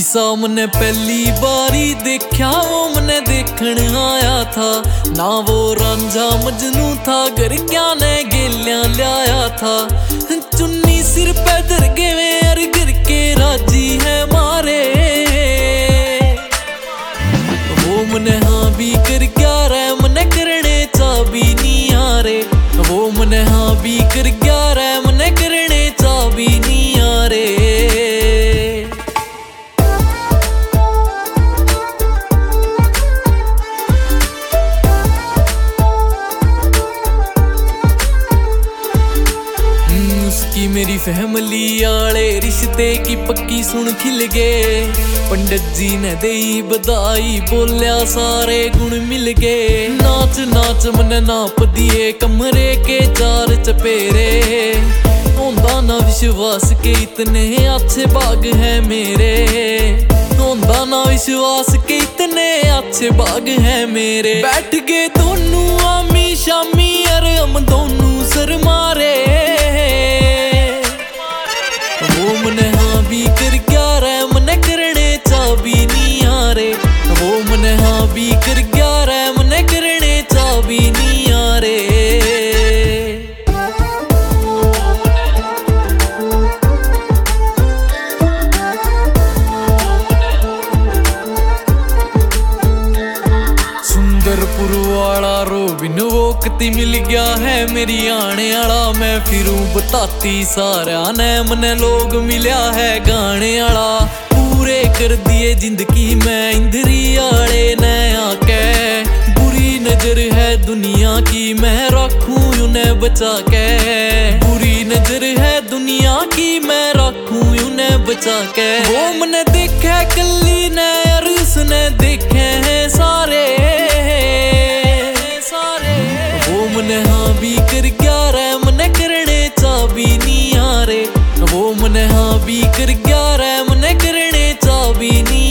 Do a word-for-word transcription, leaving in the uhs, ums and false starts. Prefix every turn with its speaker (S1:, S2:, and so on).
S1: सामने पहली बारी देखा वो मने देखण आया था ना, वो रांझा मजनू था घर क्या ने गेलियां लाया था। चुन्नी सिर पे धर गए अर गिर के राजी है मारे, वो मने हाँ भी कर क्या रे मने करने चा भी नहीं आ रे, वो मने हाँ भी कर क्या रे मने करने चा भी नहीं आ रे। उसकी मेरी फैमिली आले रिश्ते की पक्की सुन खिल गए, पंडित जी ने दई बधाई बोलिया सारे गुण मिल गए। नाच नाच मन नाप दिए कमरे के चार चपेरे, होंदा ना विश्वास के इतने अच्छे बाग है मेरे, होंदा ना विश्वास के इतने अच्छे बाग है मेरे। बैठ गए दोनों आमी शामी अरे हम दोनों सर मारे, वो मने हाँ भी कर क्या रे मने करने चा भी नहीं आ रे, वो मने हाँ भी कर क्या रे मने करने चा भी नहीं आ रे। सुंदरपुर वाला रोबिन वो कती मिल गया है मेरी आने आला, मैं फिरूं बताती सारा ने मने लोग मिल्या है गाने आला। पूरे कर दिए जिंदगी में इंद्री आले ने आके, बुरी नजर है दुनिया की मैं रखूं उन्हें बचा के, बुरी नजर है दुनिया की मैं रखूं उन्हें बचा के। वो मने देखे कल्ली ने और उसने देखे हैं सारे, वो मने हाँ भी कर क्या रे मने करने चा भी नहीं आ रे, वो मने हाँ भी कर क्या रे मने करने चा भी नहीं